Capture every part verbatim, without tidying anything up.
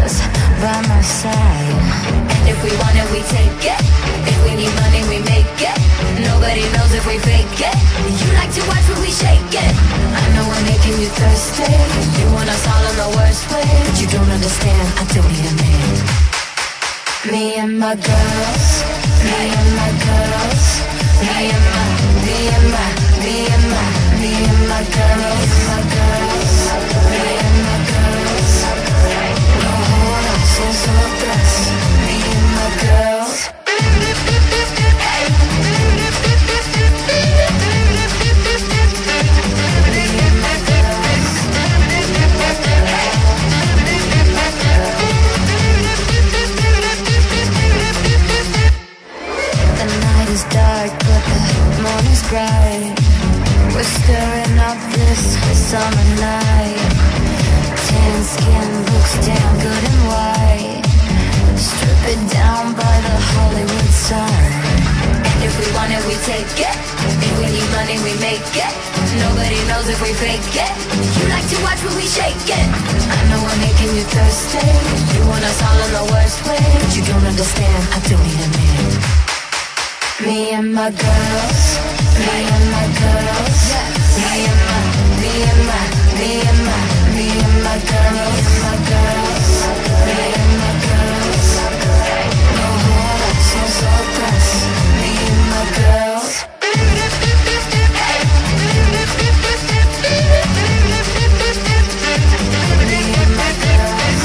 us by my side. And if we want it, we take it. If we need money, we make it. Nobody knows if we fake it. You like to watch when we shake it. I know we're making you thirsty. You want us all in the worst way, but you don't understand, I don't need a man. Me and my girls, me and my girls, me and my, me and my, me and my, me and my girls, my girls, me and my girls. No jodas, nosotras, me and my girls. It's dark, but the morning's bright. We're stirring up this summer night. Tan skin looks damn good and white. Strip it down by the Hollywood sign. And if we want it, we take it. If we need money, we make it. Nobody knows if we fake it. You like to watch when we shake it. I know we're making you thirsty. You want us all in the worst way, but you don't understand, I don't need a man. Me and my girls, me and my girls, me and my, me and my, me and my, me and my girls, my girls, me and my girls. No jodas, nosotras, me and my girls. Me and my girls.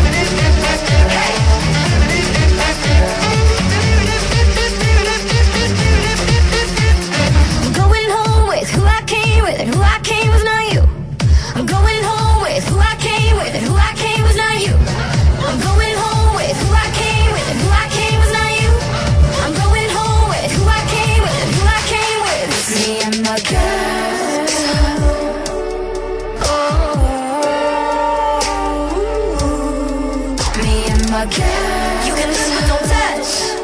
And who I came was not you. I'm going home with who I came with, and who I came was not you. I'm going home with who I came with, and who I came was not you. I'm going home with who I came with, and who I came with. It's me and my girls. Oh, me and my girls. You can listen, but don't touch.